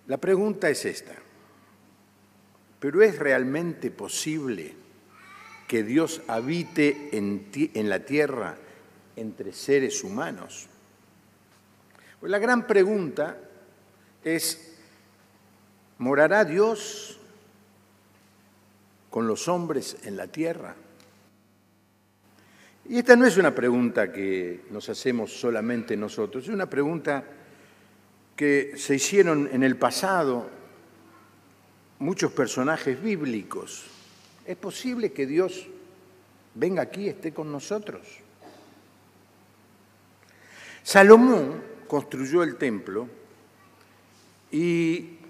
La pregunta es esta: ¿pero es realmente posible que Dios habite en la tierra entre seres humanos? Pues la gran pregunta es: ¿morará Dios con los hombres en la tierra? Y esta no es una pregunta que nos hacemos solamente nosotros, es una pregunta que se hicieron en el pasado muchos personajes bíblicos. ¿Es posible que Dios venga aquí y esté con nosotros? Salomón construyó el templo y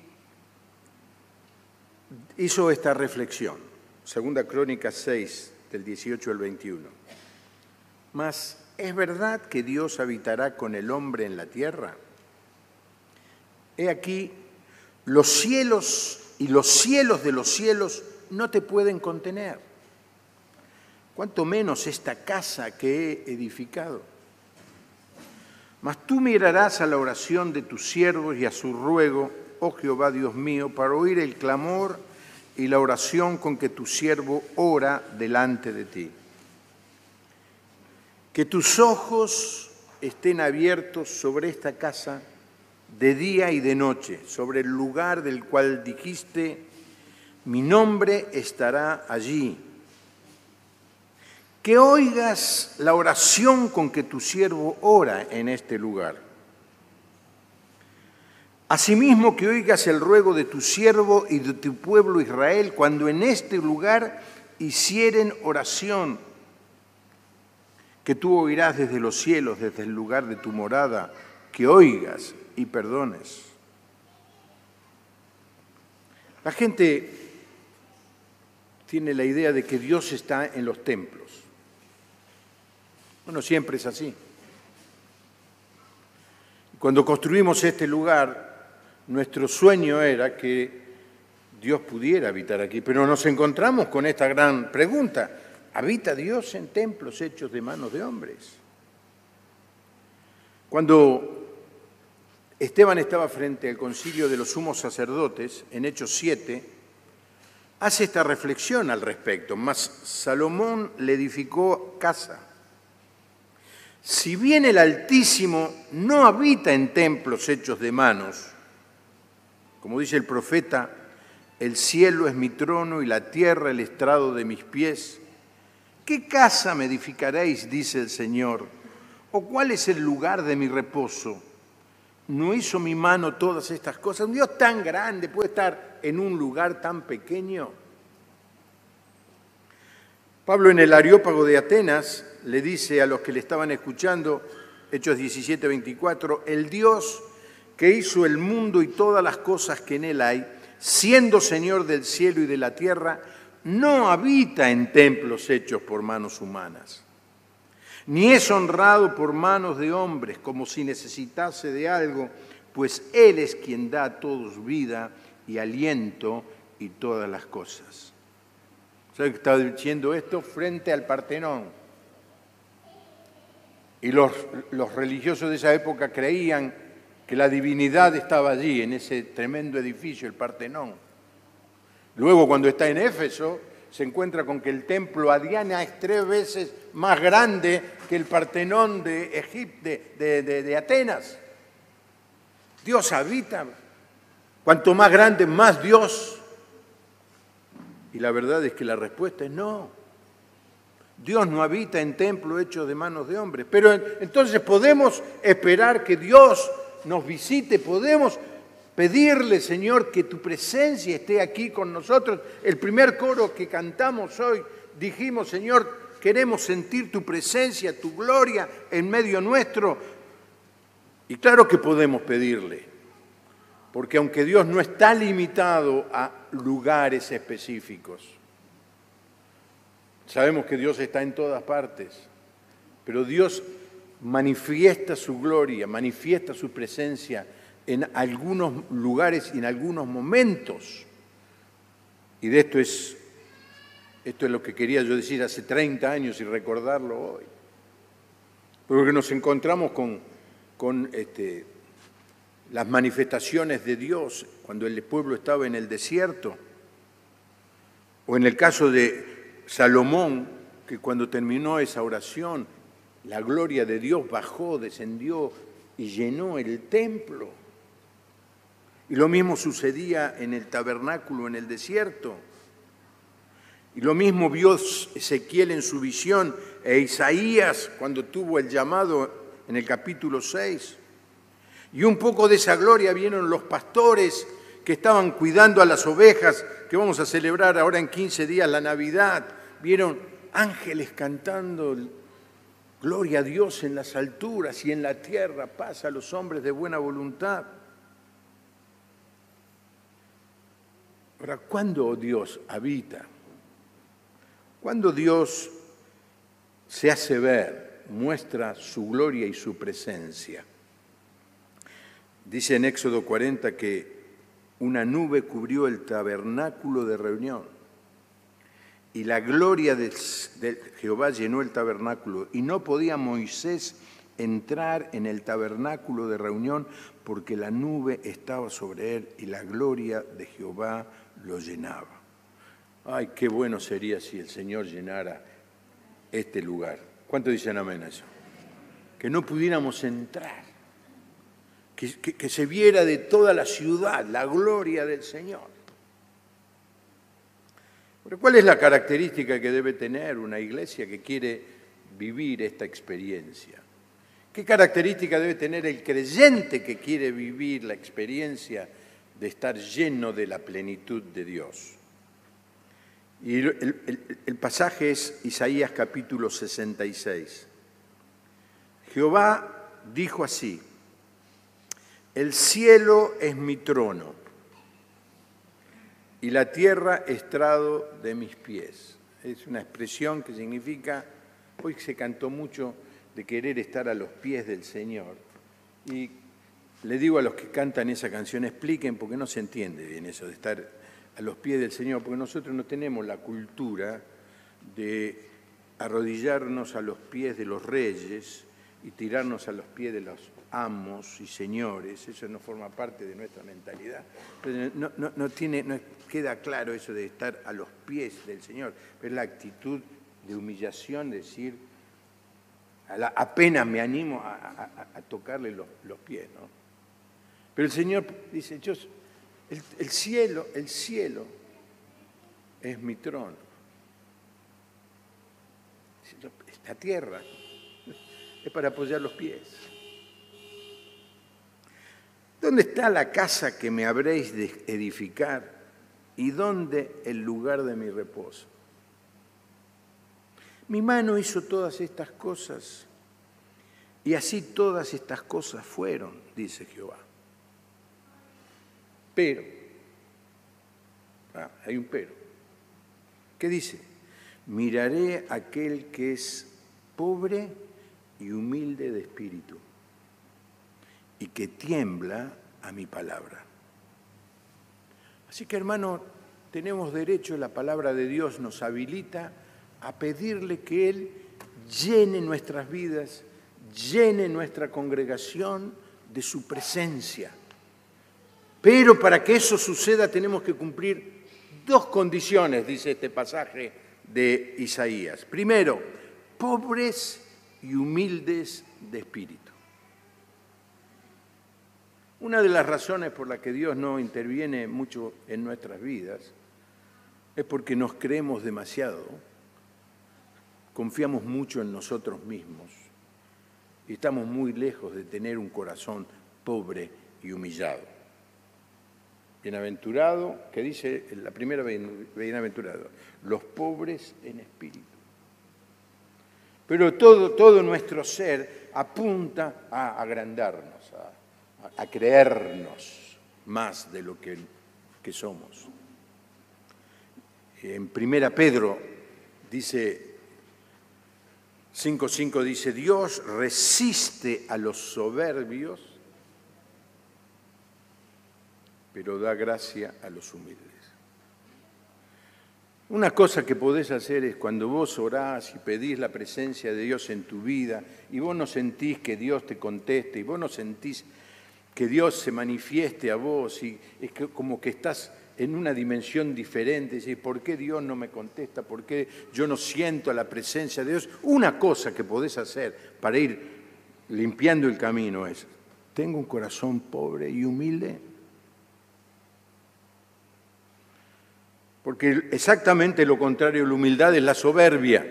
hizo esta reflexión, Segunda Crónicas 6, del 18 al 21. Mas, ¿es verdad que Dios habitará con el hombre en la tierra? He aquí, los cielos y los cielos de los cielos no te pueden contener, cuanto menos esta casa que he edificado. Mas tú mirarás a la oración de tus siervos y a su ruego, oh Jehová Dios mío, para oír el clamor y la oración con que tu siervo ora delante de ti. Que tus ojos estén abiertos sobre esta casa de día y de noche, sobre el lugar del cual dijiste, mi nombre estará allí. Que oigas la oración con que tu siervo ora en este lugar. Asimismo que oigas el ruego de tu siervo y de tu pueblo Israel cuando en este lugar hicieren oración, que tú oirás desde los cielos, desde el lugar de tu morada, que oigas y perdones. La gente tiene la idea de que Dios está en los templos. Bueno, siempre es así. Cuando construimos este lugar, nuestro sueño era que Dios pudiera habitar aquí, pero nos encontramos con esta gran pregunta: ¿habita Dios en templos hechos de manos de hombres? Cuando Esteban estaba frente al concilio de los sumos sacerdotes, en Hechos 7, hace esta reflexión al respecto. Mas Salomón le edificó casa. Si bien el Altísimo no habita en templos hechos de manos, como dice el profeta, el cielo es mi trono y la tierra el estrado de mis pies, ¿qué casa me edificaréis, dice el Señor? ¿O cuál es el lugar de mi reposo? ¿No hizo mi mano todas estas cosas? ¿Un Dios tan grande puede estar en un lugar tan pequeño? Pablo en el Areópago de Atenas le dice a los que le estaban escuchando, Hechos 17, 24, el Dios que hizo el mundo y todas las cosas que en él hay, siendo Señor del cielo y de la tierra, no habita en templos hechos por manos humanas, ni es honrado por manos de hombres como si necesitase de algo, pues Él es quien da a todos vida y aliento y todas las cosas. ¿Sabe que estaba diciendo esto? Frente al Partenón. Y los religiosos de esa época creían que la divinidad estaba allí, en ese tremendo edificio, el Partenón. Luego, cuando está en Éfeso, se encuentra con que el templo a Diana es 3 veces más grande que el Partenón de Egipto, de Atenas. Dios habita. Cuanto más grande, más Dios. Y la verdad es que la respuesta es no. Dios no habita en templos hechos de manos de hombres. Pero entonces podemos esperar que Dios nos visite, podemos pedirle, Señor, que tu presencia esté aquí con nosotros. El primer coro que cantamos hoy, dijimos, Señor, queremos sentir tu presencia, tu gloria en medio nuestro. Y claro que podemos pedirle, porque aunque Dios no está limitado a lugares específicos, sabemos que Dios está en todas partes, pero Dios manifiesta su gloria, manifiesta su presencia en algunos lugares y en algunos momentos. Y de esto es lo que quería yo decir hace 30 años y recordarlo hoy. Porque nos encontramos con las manifestaciones de Dios cuando el pueblo estaba en el desierto, o en el caso de Salomón, que cuando terminó esa oración, la gloria de Dios bajó, descendió y llenó el templo. Y lo mismo sucedía en el tabernáculo, en el desierto. Y lo mismo vio Ezequiel en su visión e Isaías cuando tuvo el llamado en el capítulo 6. Y un poco de esa gloria vieron los pastores que estaban cuidando a las ovejas, que vamos a celebrar ahora en 15 días la Navidad. Vieron ángeles cantando, gloria a Dios en las alturas y en la tierra, paz a los hombres de buena voluntad. Ahora, ¿cuándo Dios habita? ¿Cuándo Dios se hace ver, muestra su gloria y su presencia? Dice en Éxodo 40 que una nube cubrió el tabernáculo de reunión y la gloria de Jehová llenó el tabernáculo y no podía Moisés entrar en el tabernáculo de reunión porque la nube estaba sobre él y la gloria de Jehová lo llenaba. Ay, qué bueno sería si el Señor llenara este lugar. ¿Cuántos dicen amén a eso? Que no pudiéramos entrar, que se viera de toda la ciudad la gloria del Señor. Pero ¿cuál es la característica que debe tener una iglesia que quiere vivir esta experiencia? ¿Qué característica debe tener el creyente que quiere vivir la experiencia de estar lleno de la plenitud de Dios? Y el pasaje es Isaías capítulo 66. Jehová dijo así: el cielo es mi trono y la tierra estrado de mis pies. Es una expresión que significa, hoy se cantó mucho de querer estar a los pies del Señor. Y le digo a los que cantan esa canción, expliquen porque no se entiende bien eso de estar a los pies del Señor, porque nosotros no tenemos la cultura de arrodillarnos a los pies de los reyes y tirarnos a los pies de los amos y señores. Eso no forma parte de nuestra mentalidad. No queda claro eso de estar a los pies del Señor, pero es la actitud de humillación, decir, apenas me animo a tocarle los pies, ¿no? Pero el Señor dice, el cielo es mi trono. Esta tierra es para apoyar los pies. ¿Dónde está la casa que me habréis de edificar y dónde el lugar de mi reposo? Mi mano hizo todas estas cosas y así todas estas cosas fueron, dice Jehová. Pero, hay un pero. ¿Qué dice? Miraré a aquel que es pobre y humilde de espíritu y que tiembla a mi palabra. Así que, hermano, tenemos derecho, la palabra de Dios nos habilita a pedirle que Él llene nuestras vidas, llene nuestra congregación de su presencia. Pero para que eso suceda tenemos que cumplir dos condiciones, dice este pasaje de Isaías. Primero, pobres y humildes de espíritu. Una de las razones por las que Dios no interviene mucho en nuestras vidas es porque nos creemos demasiado, confiamos mucho en nosotros mismos y estamos muy lejos de tener un corazón pobre y humillado. Bienaventurado, que dice la primera bienaventurado, los pobres en espíritu. Pero todo nuestro ser apunta a agrandarnos, a creernos más de lo que somos. En 1 Pedro dice 5:5 dice, Dios resiste a los soberbios, pero da gracia a los humildes. Una cosa que podés hacer es cuando vos orás y pedís la presencia de Dios en tu vida y vos no sentís que Dios te conteste y vos no sentís que Dios se manifieste a vos y es que como que estás en una dimensión diferente, y decís, ¿por qué Dios no me contesta? ¿Por qué yo no siento la presencia de Dios? Una cosa que podés hacer para ir limpiando el camino es, ¿tengo un corazón pobre y humilde? Porque exactamente lo contrario de la humildad es la soberbia.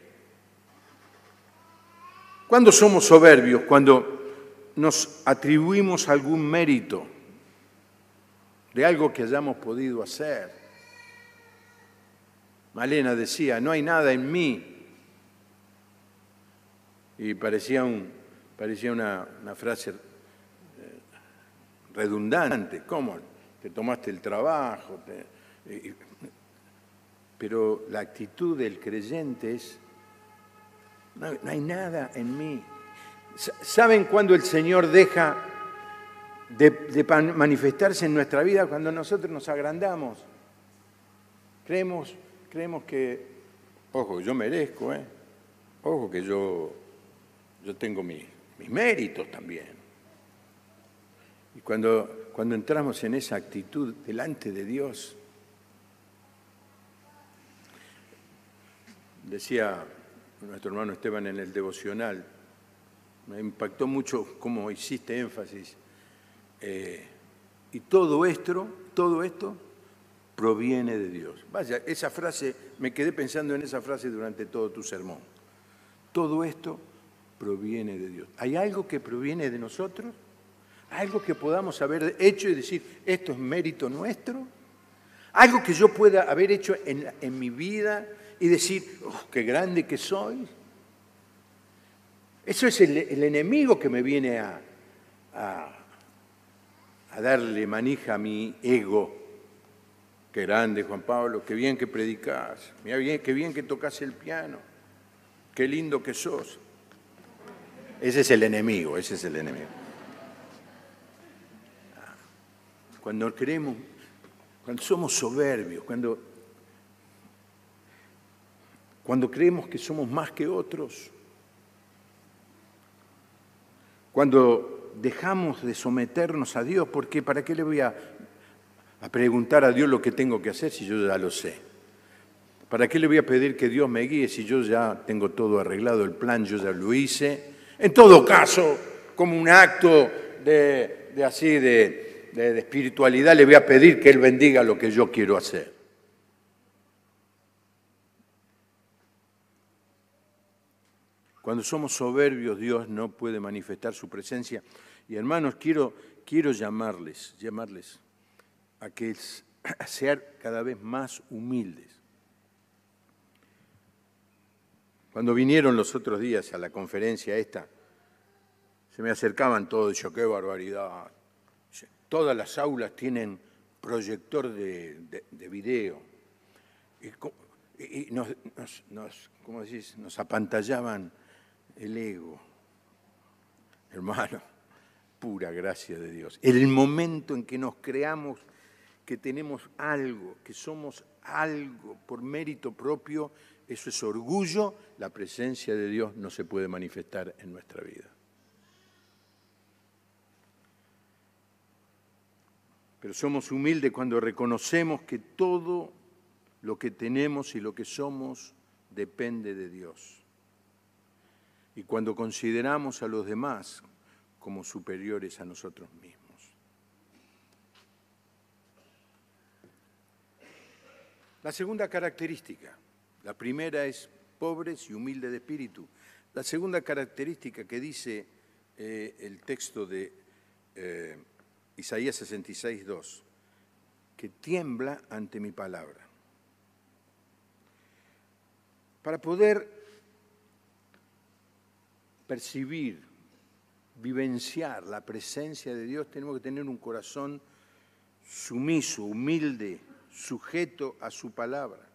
¿Cuándo somos soberbios? Cuando nos atribuimos algún mérito de algo que hayamos podido hacer. Malena decía, no hay nada en mí. Y parecía una frase redundante. ¿Cómo? Te tomaste el trabajo. Pero la actitud del creyente es, no hay nada en mí. ¿Saben cuándo el Señor deja de manifestarse en nuestra vida? Cuando nosotros nos agrandamos. Creemos que, ojo, yo merezco, ojo que yo tengo mis méritos también. Y cuando entramos en esa actitud delante de Dios, decía nuestro hermano Esteban en el devocional, me impactó mucho cómo hiciste énfasis. Y todo esto proviene de Dios. Vaya, esa frase, me quedé pensando en esa frase durante todo tu sermón. Todo esto proviene de Dios. ¿Hay algo que proviene de nosotros? ¿Algo que podamos haber hecho y decir, esto es mérito nuestro? ¿Algo que yo pueda haber hecho en mi vida y decir, oh, qué grande que soy? Eso es el enemigo que me viene a darle manija a mi ego. Qué grande, Juan Pablo, qué bien que predicás, mira bien, qué bien que tocas el piano, qué lindo que sos. Ese es el enemigo. Cuando creemos, cuando somos soberbios, cuando creemos que somos más que otros, cuando dejamos de someternos a Dios, porque ¿para qué le voy a preguntar a Dios lo que tengo que hacer si yo ya lo sé? ¿Para qué le voy a pedir que Dios me guíe si yo ya tengo todo arreglado, el plan yo ya lo hice? En todo caso, como un acto de espiritualidad, le voy a pedir que Él bendiga lo que yo quiero hacer. Cuando somos soberbios, Dios no puede manifestar su presencia. Y hermanos, quiero llamarles a que sean cada vez más humildes. Cuando vinieron los otros días a la conferencia esta, se me acercaban todos y yo, qué barbaridad. Todas las aulas tienen proyector de video. Y ¿cómo decís? Nos apantallaban el ego. Hermano, pura gracia de Dios. El momento en que nos creamos que tenemos algo, que somos algo por mérito propio, eso es orgullo, la presencia de Dios no se puede manifestar en nuestra vida. Pero somos humildes cuando reconocemos que todo lo que tenemos y lo que somos depende de Dios. Y cuando consideramos a los demás como superiores a nosotros mismos. La segunda característica, la primera es pobres y humildes de espíritu. La segunda característica que dice el texto de Isaías 66:2, que tiembla ante mi palabra. Para poder percibir, vivenciar la presencia de Dios, tenemos que tener un corazón sumiso, humilde, sujeto a su palabra.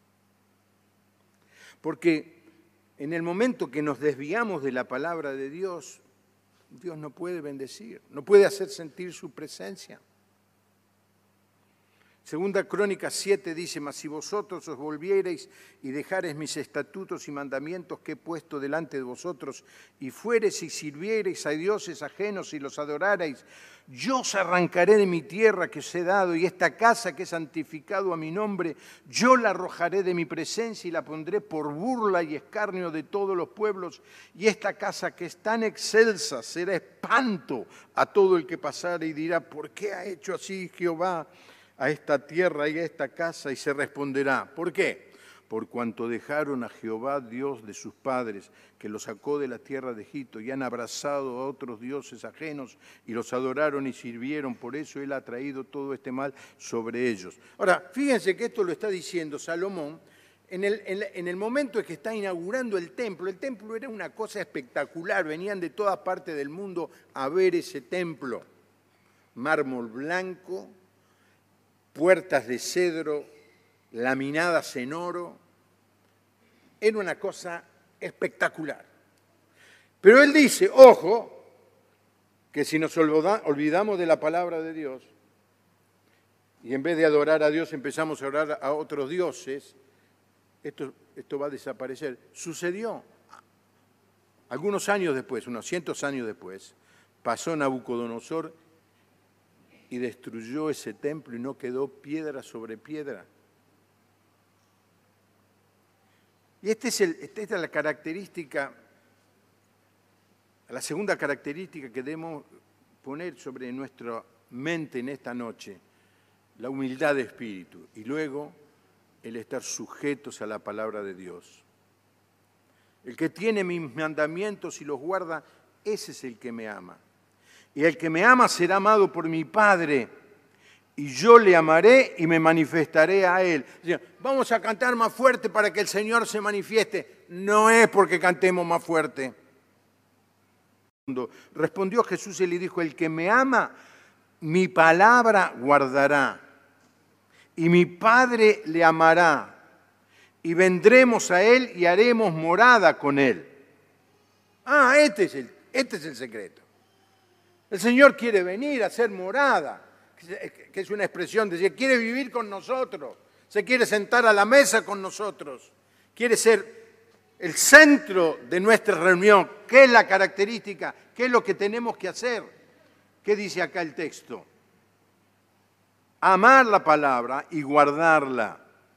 Porque en el momento que nos desviamos de la palabra de Dios, Dios no puede bendecir, no puede hacer sentir su presencia. Segunda Crónica 7 dice, mas si vosotros os volviereis y dejareis mis estatutos y mandamientos que he puesto delante de vosotros, y fuereis y sirviereis a dioses ajenos y los adorareis, yo os arrancaré de mi tierra que os he dado, y esta casa que he santificado a mi nombre, yo la arrojaré de mi presencia y la pondré por burla y escarnio de todos los pueblos, y esta casa que es tan excelsa será espanto a todo el que pasare y dirá, ¿por qué ha hecho así Jehová a esta tierra y a esta casa? Y se responderá, ¿por qué? Por cuanto dejaron a Jehová, Dios de sus padres, que los sacó de la tierra de Egipto, y han abrazado a otros dioses ajenos, y los adoraron y sirvieron. Por eso Él ha traído todo este mal sobre ellos. Ahora, fíjense que esto lo está diciendo Salomón en el momento en que está inaugurando el templo. El templo era una cosa espectacular, venían de todas partes del mundo a ver ese templo. Mármol blanco, puertas de cedro laminadas en oro. Era una cosa espectacular. Pero él dice, ojo, que si nos olvidamos de la palabra de Dios y en vez de adorar a Dios empezamos a orar a otros dioses, esto va a desaparecer. Sucedió. Algunos años después, unos cientos años después, pasó Nabucodonosor y destruyó ese templo y no quedó piedra sobre piedra. Y esta es la característica, la segunda característica que debemos poner sobre nuestra mente en esta noche, la humildad de espíritu y luego el estar sujetos a la palabra de Dios. El que tiene mis mandamientos y los guarda, ese es el que me ama. Y el que me ama será amado por mi Padre, y yo le amaré y me manifestaré a él. Vamos a cantar más fuerte para que el Señor se manifieste. No es porque cantemos más fuerte. Respondió Jesús y le dijo, el que me ama, mi palabra guardará, y mi Padre le amará, y vendremos a él y haremos morada con él. Este es el secreto. El Señor quiere venir a hacer morada, que es una expresión de decir, quiere vivir con nosotros, se quiere sentar a la mesa con nosotros, quiere ser el centro de nuestra reunión. ¿Qué es la característica? ¿Qué es lo que tenemos que hacer? ¿Qué dice acá el texto? Amar la palabra y guardarla.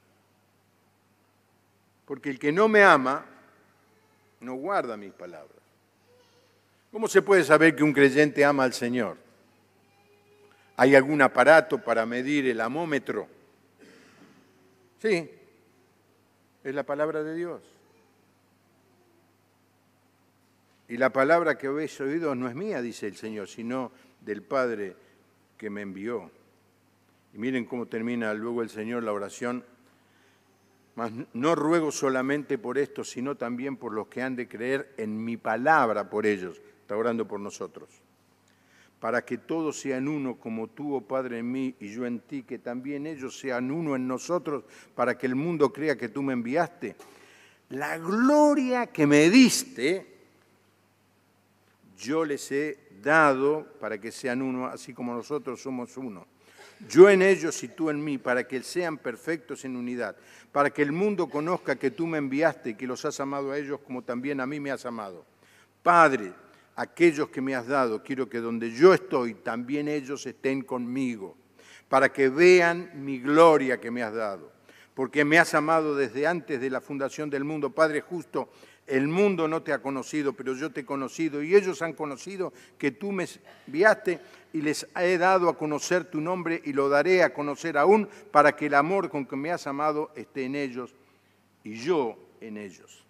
Porque el que no me ama, no guarda mis palabras. ¿Cómo se puede saber que un creyente ama al Señor? ¿Hay algún aparato para medir el amómetro? Sí, es la palabra de Dios. Y la palabra que habéis oído no es mía, dice el Señor, sino del Padre que me envió. Y miren cómo termina luego el Señor la oración. Mas no ruego solamente por esto, sino también por los que han de creer en mi palabra por ellos. Está orando por nosotros. Para que todos sean uno como tú, oh Padre, en mí y yo en ti, que también ellos sean uno en nosotros, para que el mundo crea que tú me enviaste. La gloria que me diste, yo les he dado para que sean uno, así como nosotros somos uno. Yo en ellos y tú en mí, para que sean perfectos en unidad, para que el mundo conozca que tú me enviaste y que los has amado a ellos como también a mí me has amado. Padre, aquellos que me has dado, quiero que donde yo estoy, también ellos estén conmigo, para que vean mi gloria que me has dado, porque me has amado desde antes de la fundación del mundo. Padre justo, el mundo no te ha conocido, pero yo te he conocido, y ellos han conocido que tú me enviaste, y les he dado a conocer tu nombre, y lo daré a conocer aún, para que el amor con que me has amado esté en ellos, y yo en ellos.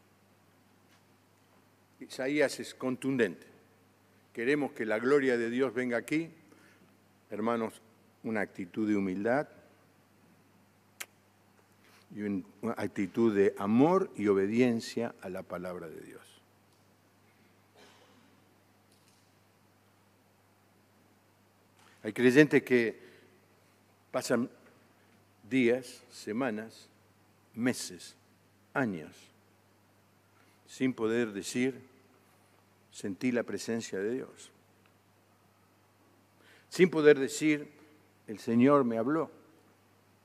Isaías es contundente. Queremos que la gloria de Dios venga aquí. Hermanos, una actitud de humildad y una actitud de amor y obediencia a la palabra de Dios. Hay creyentes que pasan días, semanas, meses, años, sin poder decir, sentí la presencia de Dios. Sin poder decir, el Señor me habló.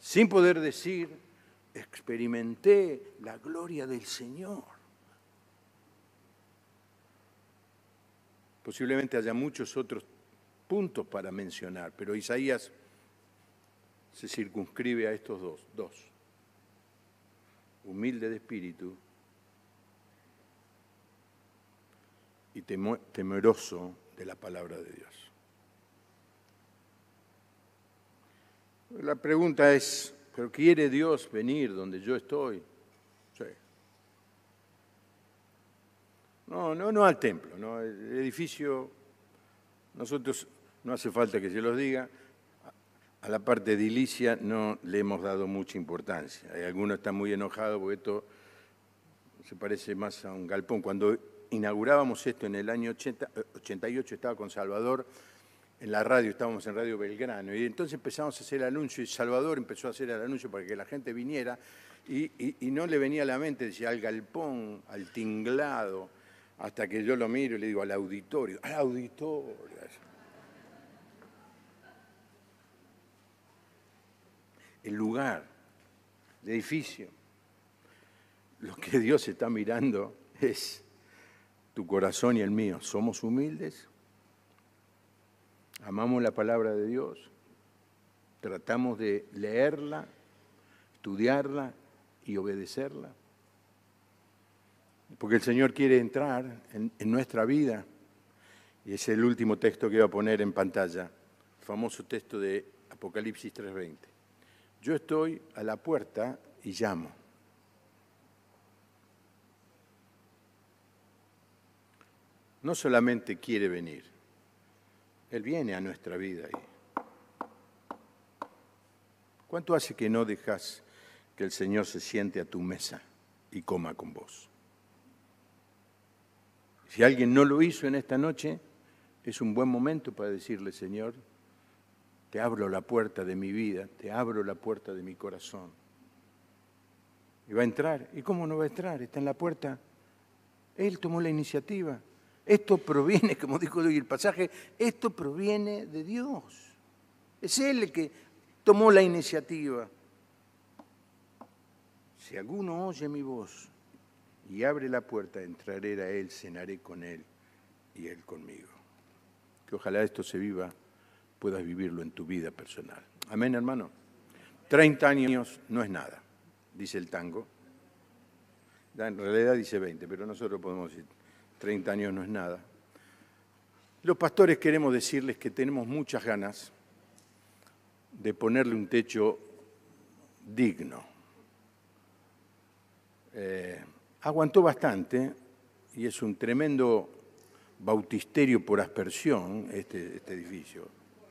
sin poder decir, experimenté la gloria del Señor. Posiblemente haya muchos otros puntos para mencionar, pero Isaías se circunscribe a estos dos. Humilde de espíritu y temeroso de la palabra de Dios. La pregunta es, ¿pero quiere Dios venir donde yo estoy? Sí. No al templo, no, el edificio, nosotros no hace falta que se los diga, a la parte edilicia no le hemos dado mucha importancia. Hay algunos que están muy enojados porque esto se parece más a un galpón. Cuando inaugurábamos esto en el año 88, estaba con Salvador en la radio, estábamos en Radio Belgrano, y entonces empezamos a hacer el anuncio, y Salvador empezó a hacer el anuncio para que la gente viniera, y no le venía a la mente, decía, al galpón, al tinglado, hasta que yo lo miro y le digo, al auditorio. El lugar, el edificio. Lo que Dios está mirando es tu corazón y el mío. ¿Somos humildes? ¿Amamos la palabra de Dios? ¿Tratamos de leerla, estudiarla y obedecerla? Porque el Señor quiere entrar en nuestra vida. Y es el último texto que voy a poner en pantalla, el famoso texto de Apocalipsis 3:20. Yo estoy a la puerta y llamo. No solamente quiere venir, Él viene a nuestra vida. ¿Cuánto hace que no dejas que el Señor se siente a tu mesa y coma con vos? Si alguien no lo hizo en esta noche, es un buen momento para decirle, Señor, te abro la puerta de mi vida, te abro la puerta de mi corazón. Y va a entrar. ¿Y cómo no va a entrar? Está en la puerta. Él tomó la iniciativa. Esto proviene, como dijo hoy el pasaje, esto proviene de Dios. Es Él el que tomó la iniciativa. Si alguno oye mi voz y abre la puerta, entraré a Él, cenaré con Él y Él conmigo. Que ojalá esto se viva, puedas vivirlo en tu vida personal. Amén, hermano. 30 años no es nada, dice el tango. En realidad dice 20, pero nosotros podemos decir 30 años no es nada. Los pastores queremos decirles que tenemos muchas ganas de ponerle un techo digno. Aguantó bastante y es un tremendo bautisterio por aspersión este edificio.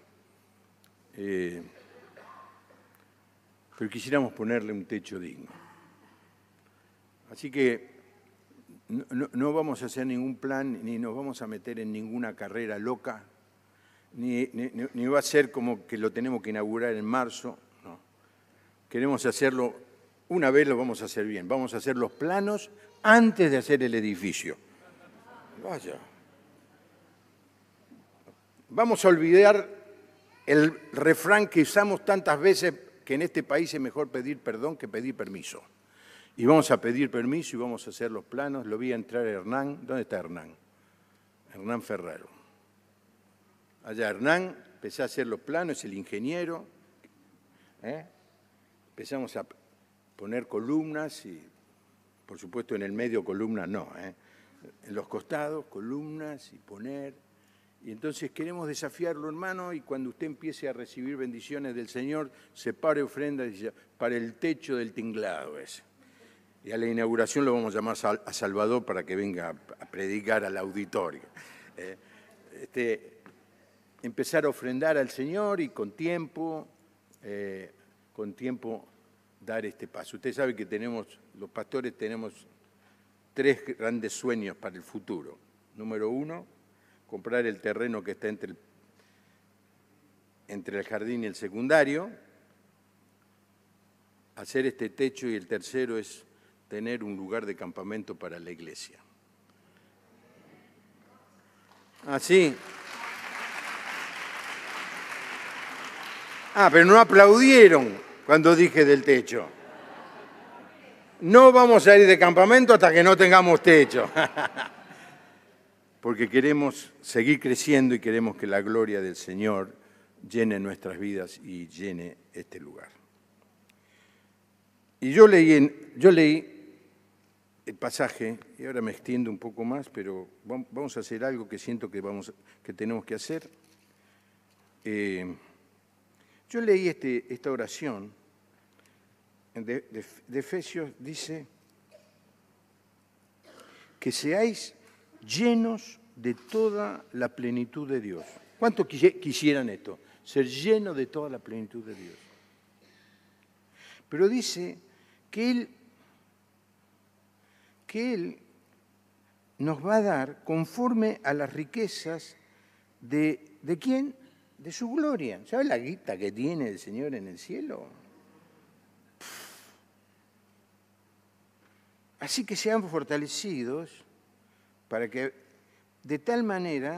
Pero quisiéramos ponerle un techo digno. Así que no vamos a hacer ningún plan, ni nos vamos a meter en ninguna carrera loca, ni va a ser como que lo tenemos que inaugurar en marzo. No. Queremos hacerlo, una vez lo vamos a hacer bien, vamos a hacer los planos antes de hacer el edificio. Vaya. Vamos a olvidar el refrán que usamos tantas veces, que en este país es mejor pedir perdón que pedir permiso. Y vamos a pedir permiso y vamos a hacer los planos. Lo vi entrar Hernán. ¿Dónde está Hernán? Hernán Ferraro. Allá Hernán, empecé a hacer los planos, es el ingeniero. Empezamos a poner columnas y, por supuesto, en el medio columnas no. En los costados, columnas y poner. Y entonces queremos desafiarlo, hermano, y cuando usted empiece a recibir bendiciones del Señor, separe ofrendas y para el techo del tinglado ese. Y a la inauguración lo vamos a llamar a Salvador para que venga a predicar al auditorio. Empezar a ofrendar al Señor y con tiempo dar este paso. Usted sabe que los pastores tenemos 3 grandes sueños para el futuro. Número 1, comprar el terreno que está entre el jardín y el secundario, hacer este techo, y el tercero es tener un lugar de campamento para la iglesia. Así. Pero no aplaudieron. cuando dije del techo. No vamos a ir de campamento hasta que no tengamos techo. Porque queremos seguir creciendo y queremos que la gloria del Señor llene nuestras vidas y llene este lugar. Y yo leí el pasaje, y ahora me extiendo un poco más, pero vamos a hacer algo que siento que tenemos que hacer. Yo leí esta oración de Efesios, dice que seáis llenos de toda la plenitud de Dios. ¿Cuántos quisieran esto? Ser llenos de toda la plenitud de Dios. Pero dice que Él nos va a dar conforme a las riquezas ¿de quién? De su gloria. ¿Sabe la guita que tiene el Señor en el cielo? Así que sean fortalecidos para que de tal manera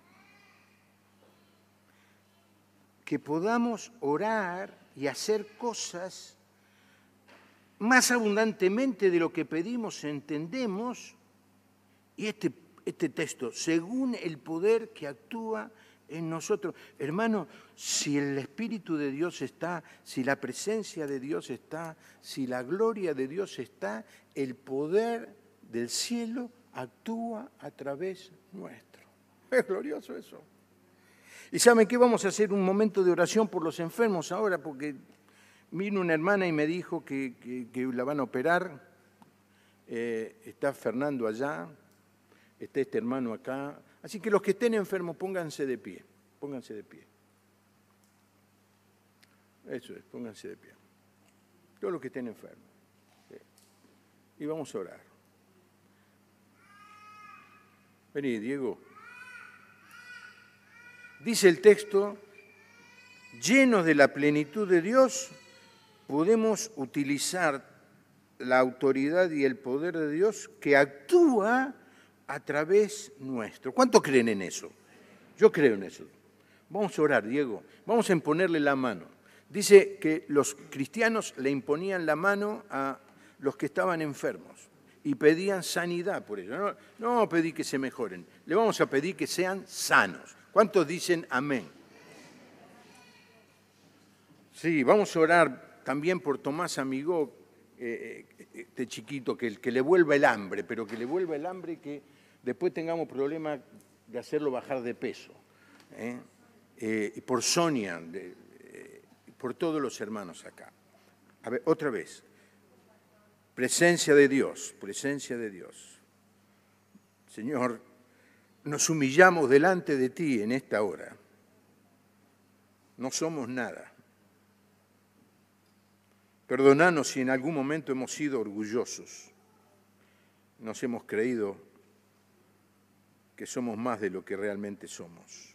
que podamos orar y hacer cosas más abundantemente de lo que pedimos, entendemos, y este texto, según el poder que actúa en nosotros. Hermano, si el Espíritu de Dios está, si la presencia de Dios está, si la gloria de Dios está, el poder del cielo actúa a través nuestro. Es glorioso eso. ¿Y saben qué? Vamos a hacer un momento de oración por los enfermos ahora, porque vino una hermana y me dijo que la van a operar. Está Fernando allá, está este hermano acá. Así que los que estén enfermos, pónganse de pie. Pónganse de pie. Eso es, pónganse de pie. Todos los que estén enfermos. Sí. Y vamos a orar. Vení, Diego. Dice el texto, llenos de la plenitud de Dios, podemos utilizar la autoridad y el poder de Dios que actúa a través nuestro. ¿Cuántos creen en eso? Yo creo en eso. Vamos a orar, Diego. Vamos a imponerle la mano. Dice que los cristianos le imponían la mano a los que estaban enfermos y pedían sanidad por ello. No vamos a pedir que se mejoren, le vamos a pedir que sean sanos. ¿Cuántos dicen amén? Sí, vamos a orar también por Tomás Amigó, este chiquito, que le vuelva el hambre, pero que le vuelva el hambre y que después tengamos problemas de hacerlo bajar de peso. Y por Sonia, por todos los hermanos acá. A ver, otra vez. Presencia de Dios, presencia de Dios. Señor, nos humillamos delante de ti en esta hora. No somos nada. Perdonanos si en algún momento hemos sido orgullosos. Nos hemos creído que somos más de lo que realmente somos.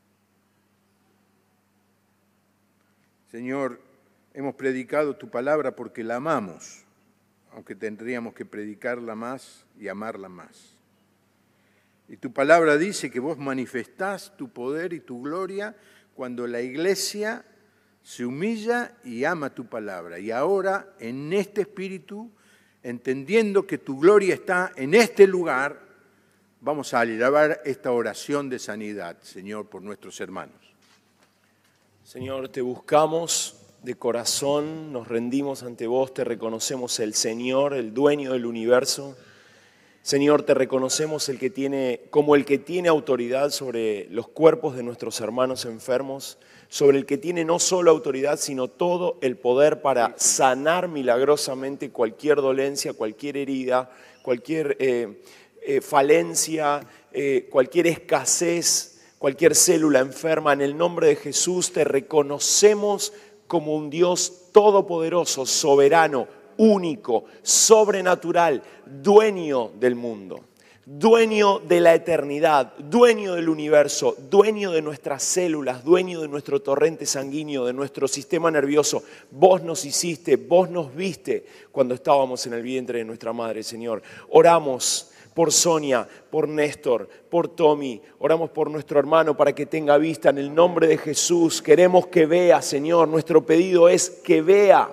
Señor, hemos predicado tu palabra porque la amamos, aunque tendríamos que predicarla más y amarla más. Y tu palabra dice que vos manifestás tu poder y tu gloria cuando la iglesia se humilla y ama tu palabra. Y ahora, en este espíritu, entendiendo que tu gloria está en este lugar, vamos a elevar esta oración de sanidad, Señor, por nuestros hermanos. Señor, te buscamos de corazón, nos rendimos ante vos, te reconocemos el Señor, el dueño del universo. Señor, te reconocemos como el que tiene autoridad sobre los cuerpos de nuestros hermanos enfermos, sobre el que tiene no solo autoridad, sino todo el poder para sanar milagrosamente cualquier dolencia, cualquier herida, cualquier falencia, cualquier escasez, cualquier célula enferma. En el nombre de Jesús te reconocemos como un Dios todopoderoso, soberano, único, sobrenatural, dueño del mundo, dueño de la eternidad, dueño del universo, dueño de nuestras células, dueño de nuestro torrente sanguíneo, de nuestro sistema nervioso. Vos nos hiciste, vos nos viste cuando estábamos en el vientre de nuestra madre, Señor. Oramos por Sonia, por Néstor, por Tommy. Oramos por nuestro hermano para que tenga vista en el nombre de Jesús. Queremos que vea, Señor. Nuestro pedido es que vea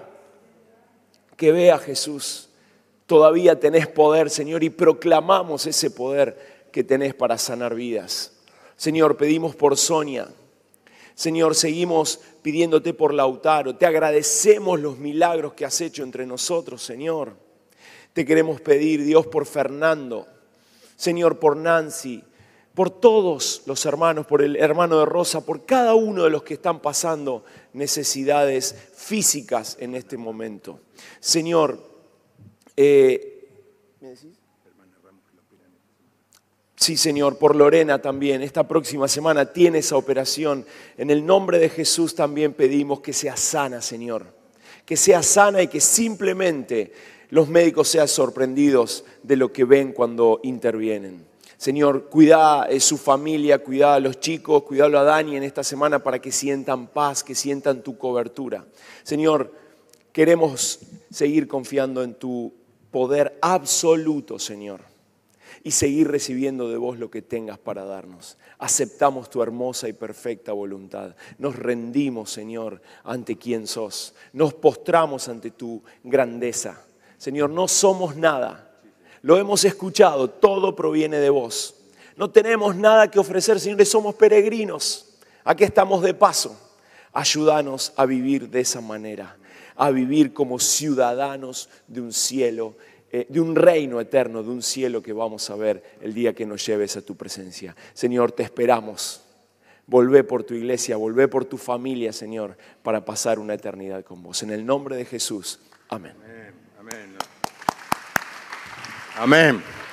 Jesús. Todavía tenés poder, Señor, y proclamamos ese poder que tenés para sanar vidas. Señor, pedimos por Sonia. Señor, seguimos pidiéndote por Lautaro. Te agradecemos los milagros que has hecho entre nosotros, Señor. Te queremos pedir, Dios, por Fernando. Señor, por Nancy, por todos los hermanos, por el hermano de Rosa, por cada uno de los que están pasando necesidades físicas en este momento. Señor, ¿me decís? Sí, Señor, por Lorena también. Esta próxima semana tiene esa operación. En el nombre de Jesús también pedimos que sea sana, Señor. Que sea sana y que simplemente los médicos sean sorprendidos de lo que ven cuando intervienen. Señor, cuida a su familia, cuida a los chicos, cuidalo a Dani en esta semana para que sientan paz, que sientan tu cobertura. Señor, queremos seguir confiando en tu poder absoluto, Señor, y seguir recibiendo de vos lo que tengas para darnos. Aceptamos tu hermosa y perfecta voluntad. Nos rendimos, Señor, ante quien sos. Nos postramos ante tu grandeza. Señor, no somos nada. Lo hemos escuchado, todo proviene de vos. No tenemos nada que ofrecer, Señor, somos peregrinos. Aquí estamos de paso. Ayúdanos a vivir de esa manera, a vivir como ciudadanos de un cielo, de un reino eterno, de un cielo que vamos a ver el día que nos lleves a tu presencia. Señor, te esperamos. Volvé por tu iglesia, volvé por tu familia, Señor, para pasar una eternidad con vos. En el nombre de Jesús. Amén. Amén. Amén.